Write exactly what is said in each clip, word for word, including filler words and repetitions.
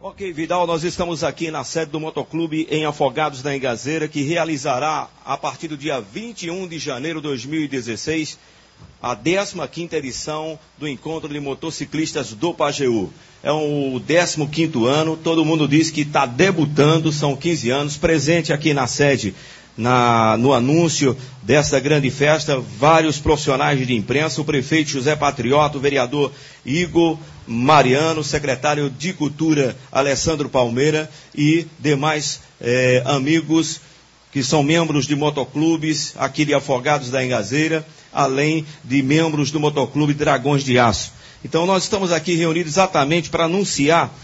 Ok, Vidal, nós estamos aqui na sede do Motoclube em Afogados da Engazeira, que realizará a partir do dia vinte e um de janeiro de dois mil e dezesseis a décima quinta edição do Encontro de Motociclistas do Pajeú. É o décimo quinto ano, todo mundo diz que está debutando, são quinze anos, presente aqui na sede, na, no anúncio desta grande festa, vários profissionais de imprensa, o prefeito José Patriota, o vereador Igor Mariano, o secretário de Cultura Alessandro Palmeira e demais eh, amigos que são membros de motoclubes aqui de Afogados da Engazeira, além de membros do Motoclube Dragões de Aço. Então nós estamos aqui reunidos exatamente para anunciar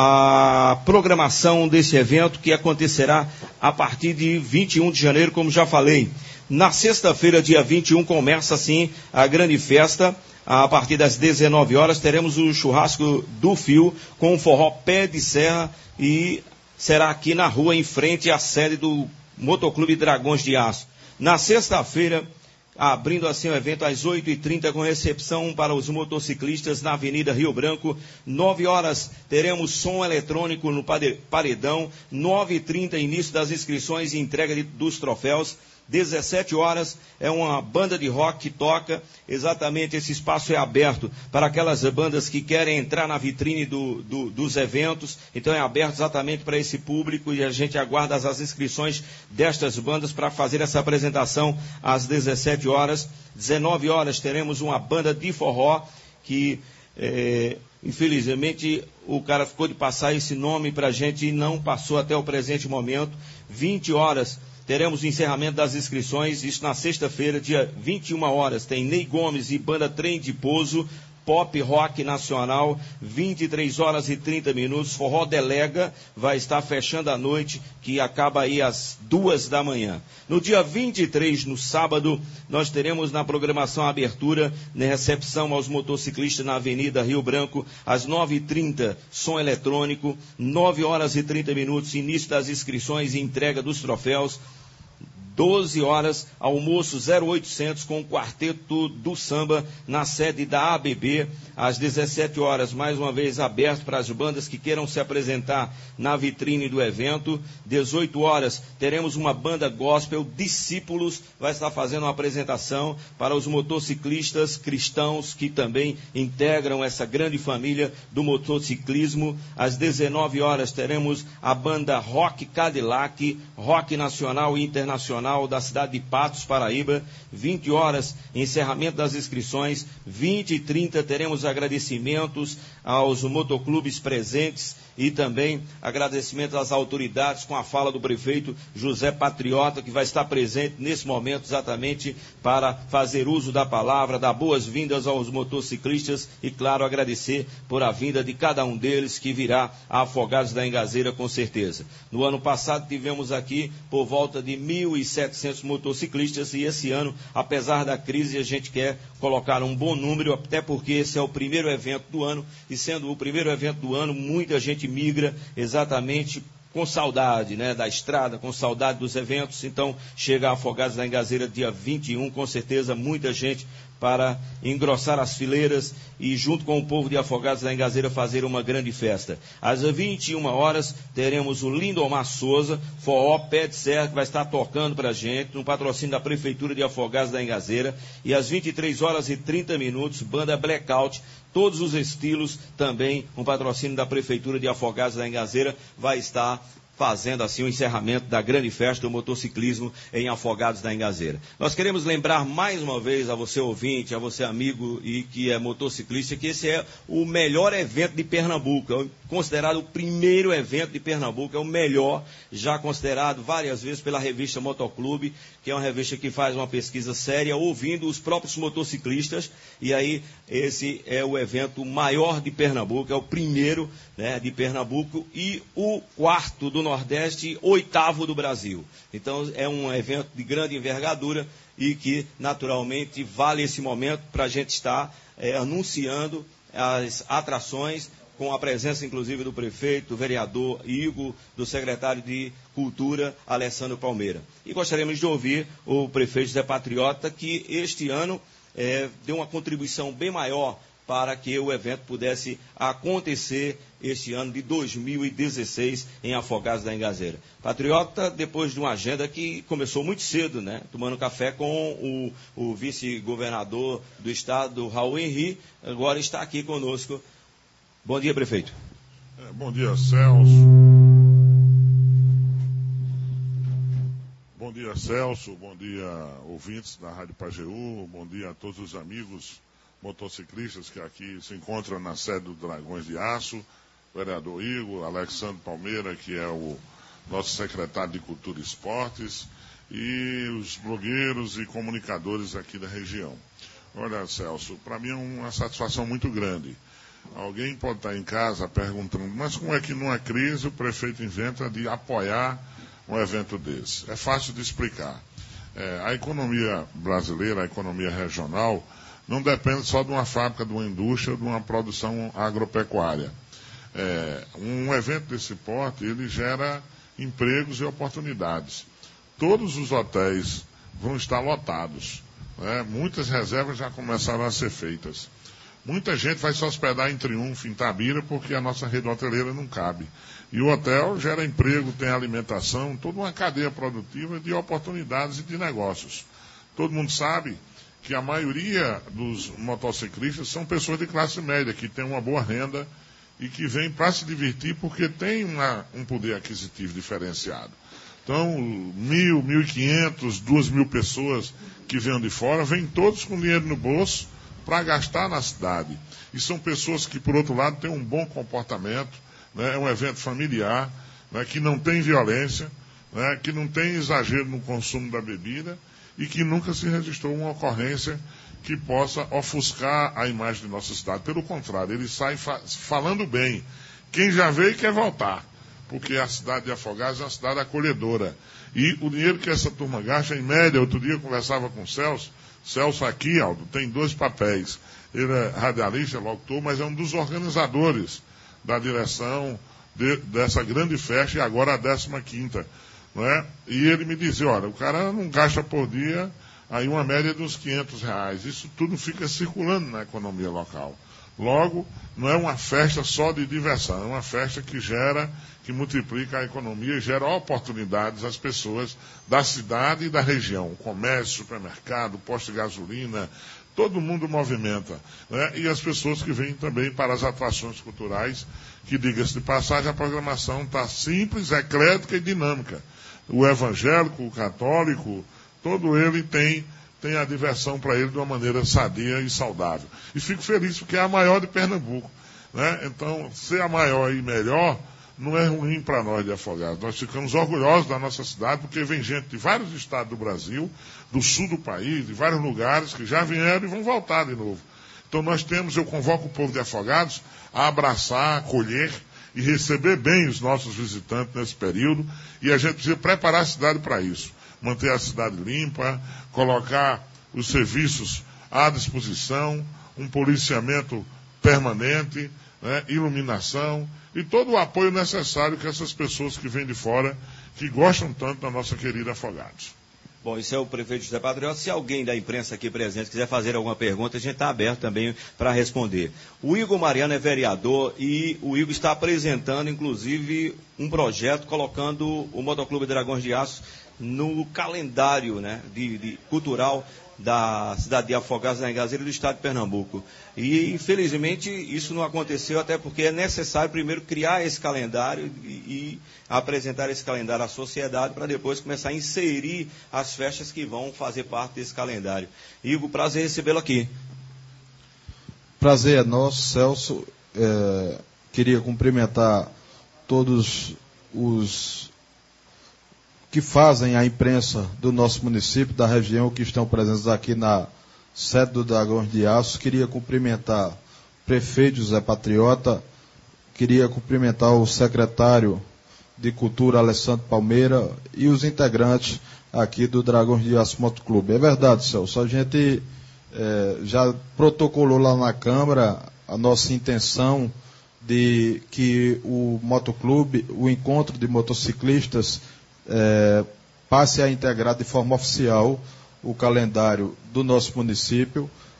a programação desse evento que acontecerá a partir de vinte e um de janeiro, como já falei. Na sexta-feira, dia vinte e um, começa assim a grande festa. A partir das dezenove horas teremos o churrasco do Fio com o forró Pé de Serra e será aqui na rua em frente à sede do Motoclube Dragões de Aço. Na sexta-feira, abrindo assim o evento às oito e trinta com recepção para os motociclistas na Avenida Rio Branco. nove horas teremos som eletrônico no paredão. nove e trinta início das inscrições e entrega de, dos troféus. dezessete horas é uma banda de rock que toca. Exatamente, esse espaço é aberto para aquelas bandas que querem entrar na vitrine do, do, dos eventos. Então é aberto exatamente para esse público e a gente aguarda as, as inscrições destas bandas para fazer essa apresentação às dezessete horas. dezenove horas teremos uma banda de forró que é, infelizmente o cara ficou de passar esse nome para a gente e não passou até o presente momento. vinte horas teremos o encerramento das inscrições, isso na sexta-feira, dia vinte e uma horas, tem Ney Gomes e banda Trem de Pouso, Pop Rock Nacional, vinte e três horas e trinta minutos, Forró Delega vai estar fechando a noite, que acaba aí às duas da manhã. No dia vinte e três, no sábado, nós teremos na programação a abertura, na recepção aos motociclistas na Avenida Rio Branco, às nove e trinta, som eletrônico, nove horas e trinta minutos, início das inscrições e entrega dos troféus, doze horas, almoço zero oitocentos com o quarteto do samba na sede da A B B. Às dezessete horas, mais uma vez aberto para as bandas que queiram se apresentar na vitrine do evento. dezoito horas, teremos uma banda gospel, Discípulos, vai estar fazendo uma apresentação para os motociclistas cristãos que também integram essa grande família do motociclismo. Às dezenove horas, teremos a banda Rock Cadillac, rock nacional e internacional da cidade de Patos, Paraíba. vinte horas, encerramento das inscrições. vinte e trinta, teremos agradecimentos aos motoclubes presentes e também agradecimentos às autoridades com a fala do prefeito José Patriota, que vai estar presente nesse momento exatamente para fazer uso da palavra, dar boas-vindas aos motociclistas e, claro, agradecer por a vinda de cada um deles que virá a Afogados da Engazeira com certeza. No ano passado tivemos aqui por volta de mil e setecentos motociclistas e esse ano, apesar da crise, a gente quer colocar um bom número, até porque esse é o primeiro evento do ano e sendo o primeiro evento do ano, muita gente migra exatamente com saudade, né, da estrada, com saudade dos eventos. Então chega a Afogados da Engazeira dia vinte e um, com certeza muita gente para engrossar as fileiras e junto com o povo de Afogados da Engazeira fazer uma grande festa. Às vinte e uma horas teremos o Lindomar Souza, forró Pé de Serra, que vai estar tocando para a gente, no patrocínio da Prefeitura de Afogados da Engazeira. E às vinte e três horas e trinta minutos, banda Blackout, todos os estilos, também um patrocínio da Prefeitura de Afogados da Engazeira, vai estar fazendo assim o encerramento da grande festa do motociclismo em Afogados da Engazeira. Nós queremos lembrar mais uma vez a você ouvinte, a você amigo e que é motociclista, que esse é o melhor evento de Pernambuco, é considerado o primeiro evento de Pernambuco, é o melhor, já considerado várias vezes pela revista Motoclube, que é uma revista que faz uma pesquisa séria, ouvindo os próprios motociclistas, e aí esse é o evento maior de Pernambuco, é o primeiro, né, de Pernambuco e o quarto do Nordeste, oitavo do Brasil. Então é um evento de grande envergadura e que naturalmente vale esse momento para a gente estar é, anunciando as atrações, com a presença inclusive do prefeito, do vereador Igor, do secretário de Cultura, Alessandro Palmeira. E gostaríamos de ouvir o prefeito Zé Patriota, que este ano é, deu uma contribuição bem maior para que o evento pudesse acontecer este ano de dois mil e dezesseis em Afogados da Engazeira. Patriota, depois de uma agenda que começou muito cedo, né? Tomando café com o, o vice-governador do estado, Raul Henri, agora está aqui conosco. Bom dia, prefeito. É, bom dia, Celso. Bom dia, Celso. Bom dia, ouvintes da Rádio Pajeú. Bom dia a todos os amigos motociclistas que aqui se encontram na sede do Dragões de Aço. O vereador Igor, Alexandre Palmeira, que é o nosso secretário de Cultura e Esportes, e os blogueiros e comunicadores aqui da região. Olha, Celso, para mim é uma satisfação muito grande. Alguém pode estar em casa perguntando, mas como é que numa crise o prefeito inventa de apoiar um evento desse? É fácil de explicar. É, a economia brasileira, a economia regional, não depende só de uma fábrica, de uma indústria, de uma produção agropecuária. É, um evento desse porte, ele gera empregos e oportunidades. Todos os hotéis vão estar lotados, né? Muitas reservas já começaram a ser feitas. Muita gente vai se hospedar em Triunfo, em Tabira, porque a nossa rede hoteleira não cabe. E o hotel gera emprego, tem alimentação, toda uma cadeia produtiva de oportunidades e de negócios. Todo mundo sabe que a maioria dos motociclistas são pessoas de classe média, que têm uma boa renda e que vêm para se divertir porque tem uma, um poder aquisitivo diferenciado. Então, mil, mil e quinhentos, duas mil pessoas que vêm de fora, vêm todos com dinheiro no bolso para gastar na cidade. E são pessoas que, por outro lado, têm um bom comportamento, né? É um evento familiar, né? Que não tem violência, né? Que não tem exagero no consumo da bebida e que nunca se registrou uma ocorrência que possa ofuscar a imagem de nossa cidade. Pelo contrário, ele sai fa falando bem. Quem já veio quer voltar, porque a cidade de Afogados é uma cidade acolhedora. E o dinheiro que essa turma gasta, em média, outro dia eu conversava com o Celso, Celso aqui, Aldo, tem dois papéis. Ele é radialista, locutor, mas é um dos organizadores da direção de, dessa grande festa, e agora a décima quinta. Não é? E ele me dizia, olha, o cara não gasta por dia aí uma média dos quinhentos reais. Isso tudo fica circulando na economia local. Logo, não é uma festa só de diversão, é uma festa que gera, que multiplica a economia e gera oportunidades às pessoas da cidade e da região. O comércio, supermercado, posto de gasolina, todo mundo movimenta. Né? E as pessoas que vêm também para as atrações culturais, que, diga-se de passagem, a programação está simples, eclética e dinâmica. O evangélico, o católico, todo ele tem, tem a diversão para ele de uma maneira sadia e saudável. E fico feliz porque é a maior de Pernambuco. Né? Então, ser a maior e melhor não é ruim para nós de Afogados. Nós ficamos orgulhosos da nossa cidade porque vem gente de vários estados do Brasil, do sul do país, de vários lugares que já vieram e vão voltar de novo. Então nós temos, eu convoco o povo de Afogados a abraçar, acolher e receber bem os nossos visitantes nesse período, e a gente precisa preparar a cidade para isso. Manter a cidade limpa, colocar os serviços à disposição, um policiamento permanente, né, iluminação e todo o apoio necessário que essas pessoas que vêm de fora, que gostam tanto da nossa querida Afogados. Bom, isso é o prefeito José Patriota. Se alguém da imprensa aqui presente quiser fazer alguma pergunta, a gente está aberto também para responder. O Igor Mariano é vereador e o Igor está apresentando, inclusive, um projeto colocando o Motoclube Dragões de Aço no calendário, né, de, de cultural da cidade de Afogados da Engazeira do estado de Pernambuco. E, infelizmente, isso não aconteceu, até porque é necessário primeiro criar esse calendário e, e apresentar esse calendário à sociedade para depois começar a inserir as festas que vão fazer parte desse calendário. Igor, prazer recebê-lo aqui. Prazer é nosso, Celso. É, queria cumprimentar todos os que fazem a imprensa do nosso município, da região, que estão presentes aqui na sede do Dragões de Aço. Queria cumprimentar o prefeito José Patriota, queria cumprimentar o secretário de Cultura, Alexandre Palmeira, e os integrantes aqui do Dragões de Aço Motoclube. É verdade, Celso, a gente é, já protocolou lá na Câmara a nossa intenção de que o motoclube, o encontro de motociclistas, É, passe a integrar de forma oficial o calendário do nosso município.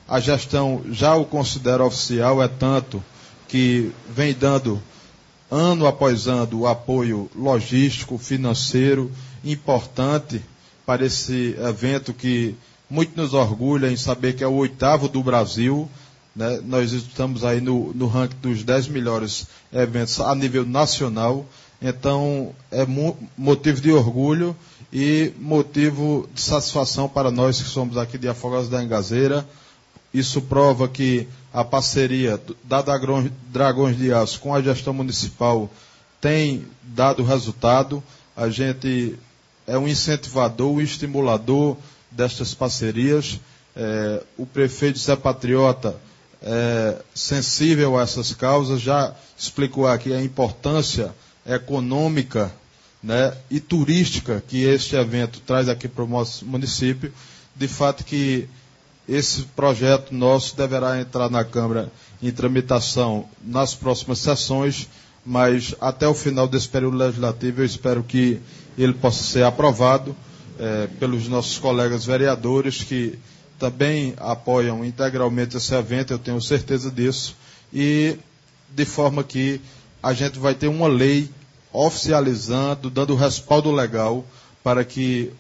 a gestão já o considera oficial, é tanto que vem dando ano após ano o apoio logístico, financeiro importante para esse evento que muito nos orgulha em saber que é o oitavo do Brasil, né? Nós estamos aí no, no ranking dos dez melhores eventos a nível nacional, então é mo- motivo de orgulho e motivo de satisfação para nós que somos aqui de Afogados da Engazeira. Isso prova que a parceria da Dragões, Dragões de Aço com a gestão municipal tem dado resultado. A gente é um incentivador, um estimulador destas parcerias. É, o prefeito Zé Patriota é sensível a essas causas, já explicou aqui a importância econômica, né, e turística que este evento traz aqui para o nosso município. De fato que esse projeto nosso deverá entrar na Câmara em tramitação nas próximas sessões, mas até o final desse período legislativo eu espero que ele possa ser aprovado eh, pelos nossos colegas vereadores que também apoiam integralmente esse evento, eu tenho certeza disso, e de forma que a gente vai ter uma lei oficializando, dando respaldo legal para que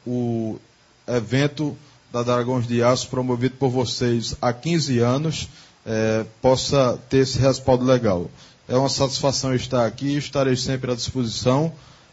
o evento da Dragões de Aço, promovido por vocês há quinze anos, eh, possa ter esse respaldo legal. É uma satisfação estar aqui, estarei sempre à disposição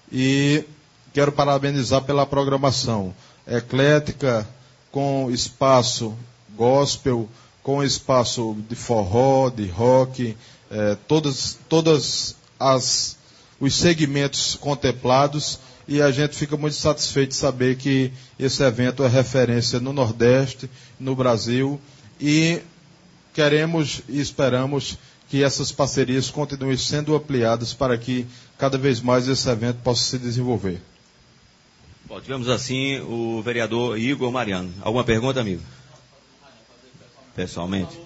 e quero parabenizar pela programação eclética, com espaço gospel, com espaço de forró, de rock, eh, todas, todas as os segmentos contemplados, e a gente fica muito satisfeito de saber que esse evento é referência no Nordeste, no Brasil, e queremos e esperamos que essas parcerias continuem sendo ampliadas para que cada vez mais esse evento possa se desenvolver. Bom, tivemos assim o vereador Igor Mariano. Alguma pergunta, amigo? Pessoalmente?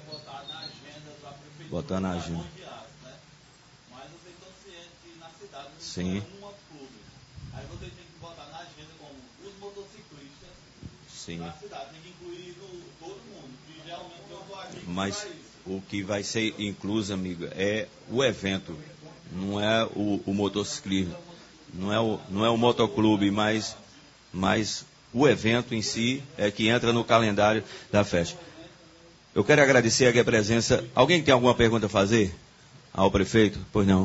Botar na agenda. Sim. Aí você tem que botar na agenda como os motociclistas Sim. na cidade, tem que incluir no, todo mundo, que realmente eu vou aqui. Mas o que vai ser incluso, amigo, é o evento, não é o, o motociclismo, não é o, não é o motoclube, mas, mas o evento em si é que entra no calendário da festa. Eu quero agradecer aqui a presença. Alguém tem alguma pergunta a fazer ao prefeito? Pois não.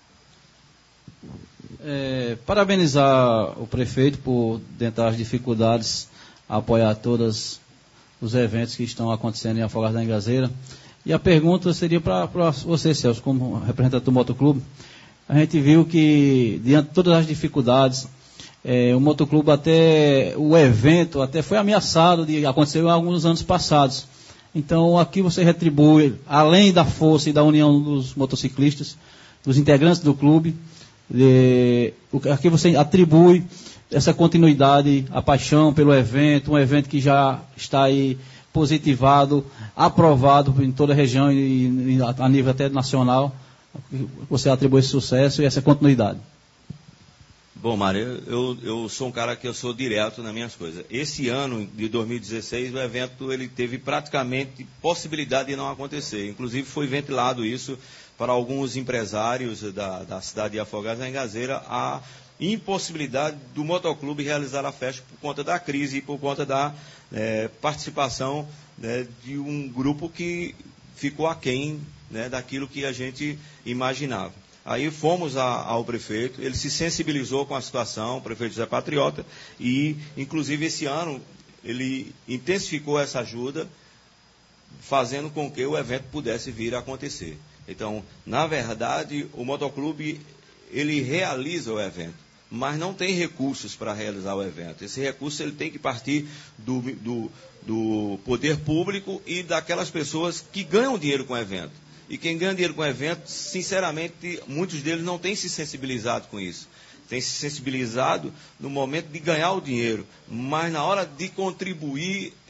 É, parabenizar o prefeito por, dentro das dificuldades, apoiar todos os eventos que estão acontecendo em Afogados da Engazeira. E a pergunta seria para você, Celso, como representante do motoclube. A gente viu que, diante de todas as dificuldades, é, o motoclube até, o evento até foi ameaçado de acontecer em alguns anos passados. Então, aqui você retribui, além da força e da união dos motociclistas, dos integrantes do clube, De, aqui você atribui essa continuidade, a paixão pelo evento, um evento que já está aí positivado, aprovado em toda a região e, e a nível até nacional. Você atribui esse sucesso e essa continuidade. Bom, Mário, eu, eu sou um cara que eu sou direto nas minhas coisas. Esse ano de dois mil e dezesseis, o evento ele teve praticamente possibilidade de não acontecer. Inclusive foi ventilado isso para alguns empresários da, da cidade de Afogados da Engazeira, a impossibilidade do motoclube realizar a festa por conta da crise e por conta da é, participação, né, de um grupo que ficou aquém, né, daquilo que a gente imaginava. Aí fomos a, ao prefeito, ele se sensibilizou com a situação, o prefeito Zé Patriota, e inclusive esse ano ele intensificou essa ajuda, fazendo com que o evento pudesse vir a acontecer. Então, na verdade, o motoclube, ele realiza o evento, mas não tem recursos para realizar o evento. Esse recurso ele tem que partir do, do, do poder público e daquelas pessoas que ganham dinheiro com o evento. E quem ganha dinheiro com o evento, sinceramente, muitos deles não têm se sensibilizado com isso. Tem se sensibilizado no momento de ganhar o dinheiro, mas na hora de contribuir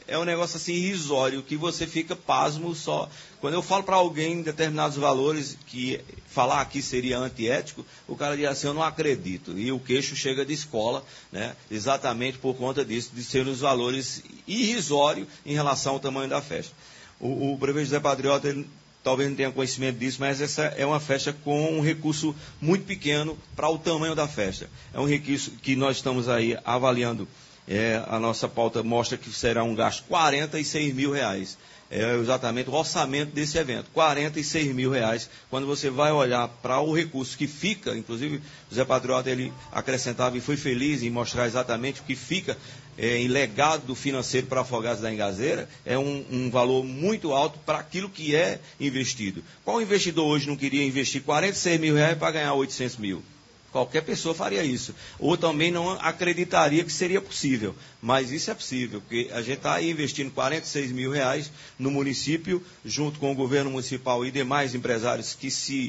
é um negócio assim irrisório, que você fica pasmo só. Quando eu falo para alguém determinados valores, que falar aqui seria antiético, o cara diz assim, eu não acredito. E o queixo chega de escola, né, exatamente por conta disso, de serem os valores irrisórios em relação ao tamanho da festa. O, o prefeito José Patriota, ele talvez não tenha conhecimento disso, mas essa é uma festa com um recurso muito pequeno para o tamanho da festa. É um recurso que nós estamos aí avaliando. É, a nossa pauta mostra que será um gasto de quarenta e seis mil reais. É exatamente o orçamento desse evento, quarenta e seis mil reais. Quando você vai olhar para o recurso que fica, inclusive o Zé Patriota ele acrescentava e foi feliz em mostrar exatamente o que fica é, em legado financeiro para Afogados da Engazeira, é um, um valor muito alto para aquilo que é investido. Qual investidor hoje não queria investir quarenta e seis mil reais para ganhar oitocentos mil? Qualquer pessoa faria isso. Ou também não acreditaria que seria possível. Mas isso é possível, porque a gente está aí investindo quarenta e seis mil reais no município, junto com o governo municipal e demais empresários que se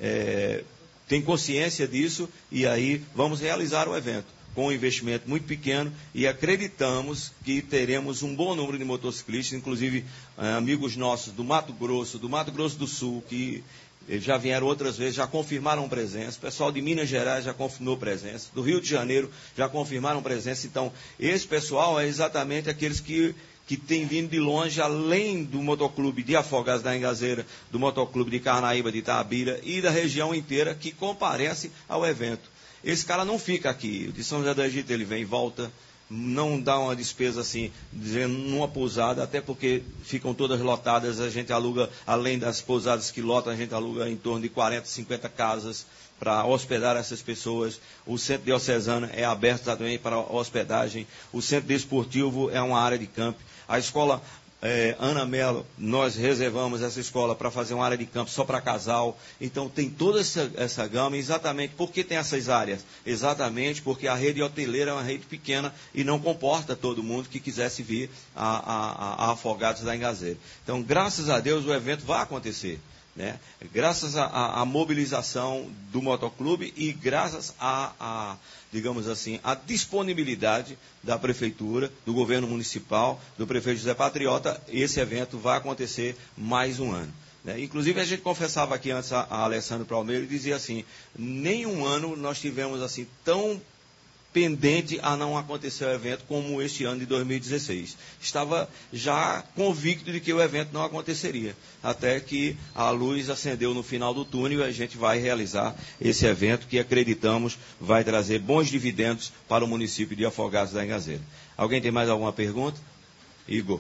é, têm consciência disso, e aí vamos realizar o evento com um investimento muito pequeno e acreditamos que teremos um bom número de motociclistas, inclusive é, amigos nossos do Mato Grosso, do Mato Grosso do Sul, que já vieram outras vezes, já confirmaram presença. O pessoal de Minas Gerais já confirmou presença. Do Rio de Janeiro já confirmaram presença. Então, esse pessoal é exatamente aqueles que, que têm vindo de longe, além do motoclube de Afogados da Engazeira, do motoclube de Carnaíba, de Itabira e da região inteira, que comparece ao evento. Esse cara não fica aqui. De São José do Egito ele vem e volta. Não dá uma despesa assim, dizendo numa pousada, até porque ficam todas lotadas, a gente aluga, além das pousadas que lotam, a gente aluga em torno de quarenta, cinquenta casas para hospedar essas pessoas. O centro diocesano é aberto também para hospedagem. O centro desportivo é uma área de campo. A escola é, Ana Melo, nós reservamos essa escola para fazer uma área de campo só para casal. Então tem toda essa, essa gama, exatamente. Por que tem essas áreas? Exatamente porque a rede hoteleira é uma rede pequena e não comporta todo mundo que quisesse vir a, a, a Afogados da Engazeira. Então, graças a Deus, o evento vai acontecer. Né? Graças à mobilização do motoclube e graças a, a, digamos assim, a disponibilidade da prefeitura, do governo municipal, do prefeito José Patriota, esse evento vai acontecer mais um ano. Né? Inclusive, a gente confessava aqui antes a, a Alessandro Palmeiro e dizia assim, nenhum ano nós tivemos assim tão pendente a não acontecer o evento como este ano de dois mil e dezesseis. Estava já convicto de que o evento não aconteceria, até que a luz acendeu no final do túnel e a gente vai realizar esse evento que acreditamos vai trazer bons dividendos para o município de Afogados da Engazeira. Alguém tem mais alguma pergunta? Igor.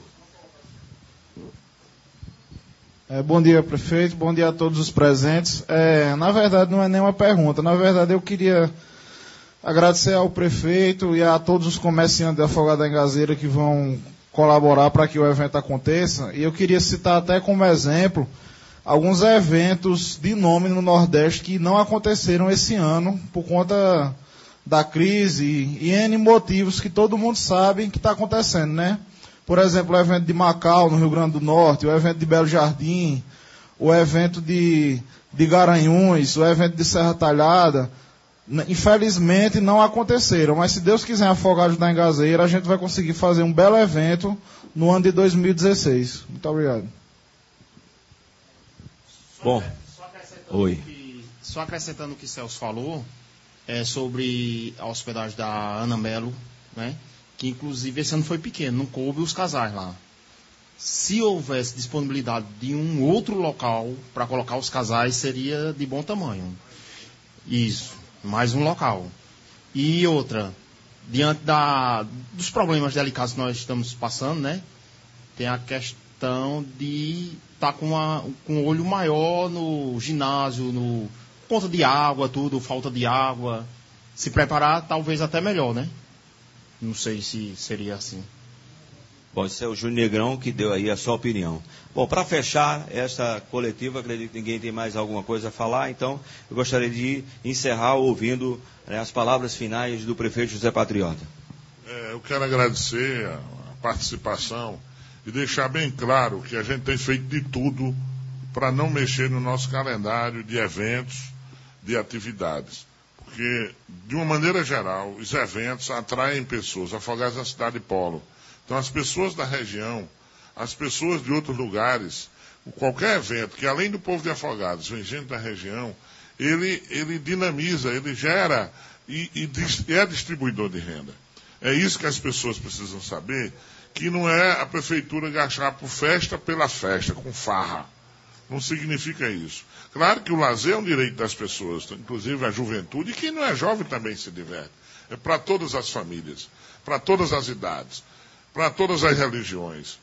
É, bom dia, prefeito. Bom dia a todos os presentes. É, na verdade, não é nenhuma pergunta. Na verdade, eu queria agradecer ao prefeito e a todos os comerciantes de Afogados da Engazeira que vão colaborar para que o evento aconteça. E eu queria citar até como exemplo alguns eventos de nome no Nordeste que não aconteceram esse ano por conta da crise e N motivos que todo mundo sabe que está acontecendo, né? Por exemplo, o evento de Macau, no Rio Grande do Norte, o evento de Belo Jardim, o evento de, de Garanhuns, o evento de Serra Talhada. Infelizmente não aconteceram, mas se Deus quiser Afogados da Engazeira, a gente vai conseguir fazer um belo evento no ano de dois mil e dezesseis. Muito obrigado. Bom, só acrescentando Oi. Que, só acrescentando o que Celso falou, é sobre a hospedagem da Ana Melo, né? Que inclusive esse ano foi pequeno, não coube os casais lá. Se houvesse disponibilidade de um outro local para colocar os casais, seria de bom tamanho. Isso. Mais um local. E outra, diante da, dos problemas delicados que nós estamos passando, né? Tem a questão de estar tá com, uma, com um olho maior no ginásio, no conta de água, tudo, falta de água. Se preparar, talvez até melhor, né? Não sei se seria assim. Bom, esse é o Júnior Negrão que deu aí a sua opinião. Bom, para fechar esta coletiva, acredito que ninguém tem mais alguma coisa a falar, então eu gostaria de encerrar ouvindo, né, as palavras finais do prefeito José Patriota. É, eu quero agradecer a participação e deixar bem claro que a gente tem feito de tudo para não mexer no nosso calendário de eventos, de atividades. Porque, de uma maneira geral, os eventos atraem pessoas. Afogados é uma cidade polo. Então, as pessoas da região, as pessoas de outros lugares, qualquer evento que, além do povo de Afogados, vem gente da região, ele, ele dinamiza, ele gera e, e, e é distribuidor de renda. É isso que as pessoas precisam saber, que não é a prefeitura gastar por festa pela festa, com farra. Não significa isso. Claro que o lazer é um direito das pessoas, inclusive a juventude, e quem não é jovem também se diverte. É para todas as famílias, para todas as idades, para todas as religiões.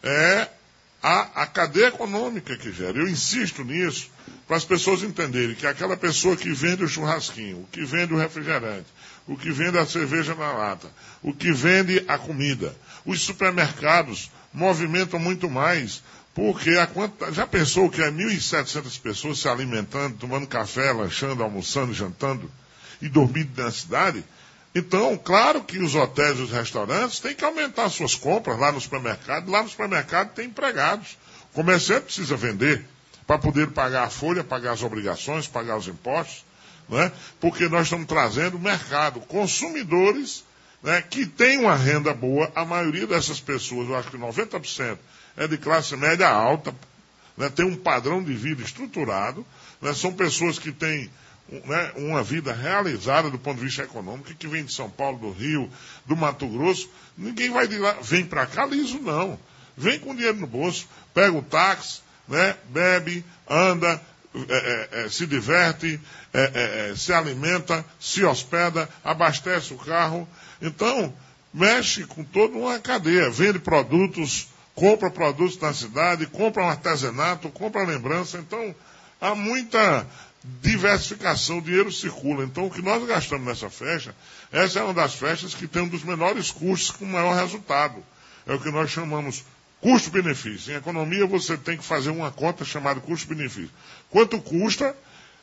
É a, a cadeia econômica que gera. Eu insisto nisso para as pessoas entenderem que aquela pessoa que vende o churrasquinho, o que vende o refrigerante, o que vende a cerveja na lata, o que vende a comida, os supermercados movimentam muito mais, porque a quanta, já pensou que é mil e setecentas pessoas se alimentando, tomando café, lanchando, almoçando, jantando e dormindo na cidade? Então, claro que os hotéis e os restaurantes têm que aumentar suas compras lá no supermercado. Lá no supermercado tem empregados. O comerciante precisa vender para poder pagar a folha, pagar as obrigações, pagar os impostos, né? Porque nós estamos trazendo o mercado, consumidores, né, que têm uma renda boa. A maioria dessas pessoas, eu acho que noventa por cento, é de classe média alta, né, tem um padrão de vida estruturado, né, são pessoas que têm, né, uma vida realizada do ponto de vista econômico, que vem de São Paulo, do Rio, do Mato Grosso. Ninguém vai de lá, vem para cá liso, não. Vem com dinheiro no bolso, pega o táxi, né, bebe, anda, é, é, é, se diverte, é, é, se alimenta, se hospeda, abastece o carro. Então, mexe com toda uma cadeia, vende produtos, compra produtos na cidade, compra um artesanato, compra lembrança. Então, há muita diversificação, o dinheiro circula. Então, o que nós gastamos nessa festa, essa é uma das festas que tem um dos menores custos com maior resultado. É o que nós chamamos custo-benefício. Em economia, você tem que fazer uma conta chamada custo-benefício. Quanto custa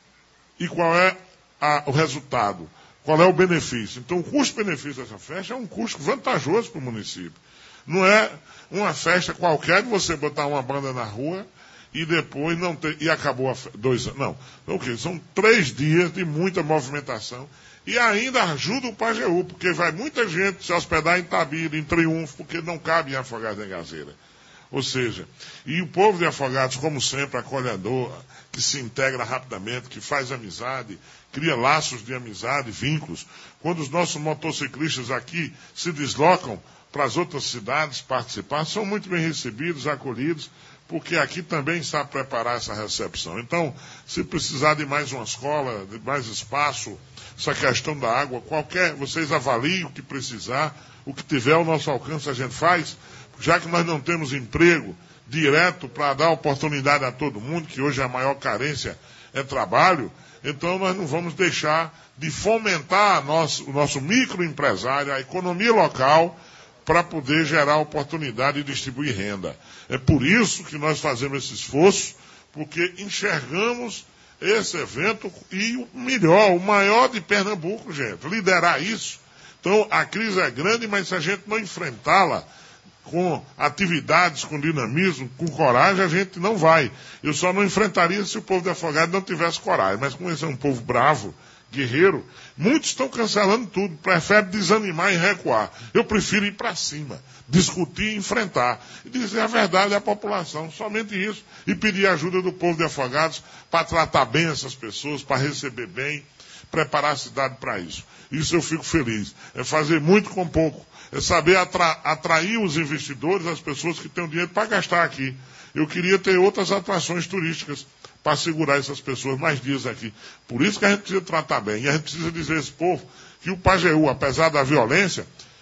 e qual é a, o resultado? Qual é o benefício? Então, o custo-benefício dessa festa é um custo vantajoso para o município. Não é uma festa qualquer de você botar uma banda na rua e depois não ter, e acabou a fe... dois anos. Não. Okay, são três dias de muita movimentação e ainda ajuda o Pajeú, porque vai muita gente se hospedar em Itabira, em Triunfo, porque não cabe em Afogados da Engazeira. Ou seja, e o povo de Afogados, como sempre, acolhedor, que se integra rapidamente, que faz amizade, cria laços de amizade, vínculos. Quando os nossos motociclistas aqui se deslocam para as outras cidades participar, são muito bem recebidos, acolhidos, porque aqui também sabe preparar essa recepção. Então, se precisar de mais uma escola, de mais espaço, essa questão da água, qualquer, vocês avaliem o que precisar, o que tiver ao nosso alcance a gente faz, já que nós não temos emprego direto para dar oportunidade a todo mundo, que hoje a maior carência é trabalho, então nós não vamos deixar de fomentar a nosso, o nosso microempresário, a economia local, para poder gerar oportunidade e distribuir renda. É por isso que nós fazemos esse esforço, porque enxergamos esse evento e o melhor, o maior de Pernambuco, gente, liderar isso. Então, a crise é grande, mas se a gente não enfrentá-la com atividades, com dinamismo, com coragem, a gente não vai. Eu só não enfrentaria se o povo de Afogados não tivesse coragem, mas como esse é um povo bravo, guerreiro, muitos estão cancelando tudo, preferem desanimar e recuar. Eu prefiro ir para cima, discutir e enfrentar. E dizer a verdade à população, somente isso. E pedir ajuda do povo de Afogados para tratar bem essas pessoas, para receber bem, preparar a cidade para isso. Isso eu fico feliz. É fazer muito com pouco. É saber atra- atrair os investidores, as pessoas que têm dinheiro para gastar aqui. Eu queria ter outras atrações turísticas para segurar essas pessoas mais dias aqui. Por isso que a gente precisa tratar bem. E a gente precisa dizer a esse povo que o Pajeú, apesar da violência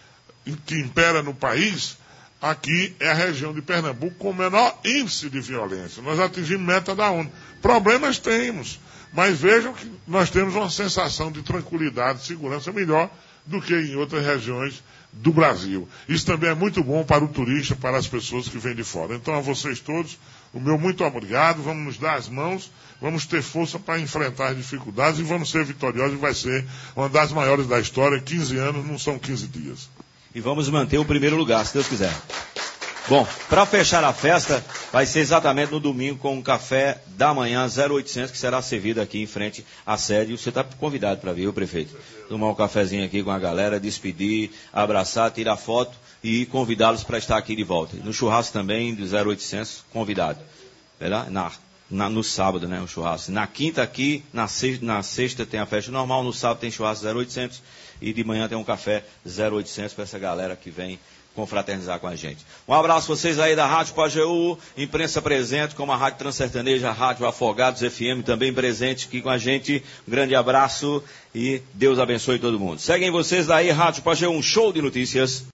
que impera no país, aqui é a região de Pernambuco com o menor índice de violência. Nós atingimos meta da ONU. Problemas temos, mas vejam que nós temos uma sensação de tranquilidade e segurança melhor do que em outras regiões do Brasil. Isso também é muito bom para o turista, para as pessoas que vêm de fora. Então, a vocês todos, o meu muito obrigado, vamos nos dar as mãos, vamos ter força para enfrentar as dificuldades e vamos ser vitoriosos e vai ser uma das maiores da história. quinze anos não são quinze dias. E vamos manter o primeiro lugar, se Deus quiser. Bom, para fechar a festa, vai ser exatamente no domingo com um café da manhã zero oitocentos que será servido aqui em frente à sede. Você está convidado para vir, o prefeito. Tomar um cafezinho aqui com a galera, despedir, abraçar, tirar foto e convidá-los para estar aqui de volta. No churrasco também, do zero oitocentos, convidado. Verdade? Na, na, no sábado, né, o churrasco. Na quinta aqui, na sexta, na sexta tem a festa normal, no sábado tem churrasco zero oitocentos e de manhã tem um café zero oitocentos para essa galera que vem confraternizar com a gente. Um abraço a vocês aí da Rádio Pajeú, imprensa presente, como a Rádio Transsertaneja, a Rádio Afogados F M também presente aqui com a gente. Um grande abraço e Deus abençoe todo mundo. Seguem vocês daí, Rádio Pajeú, um show de notícias.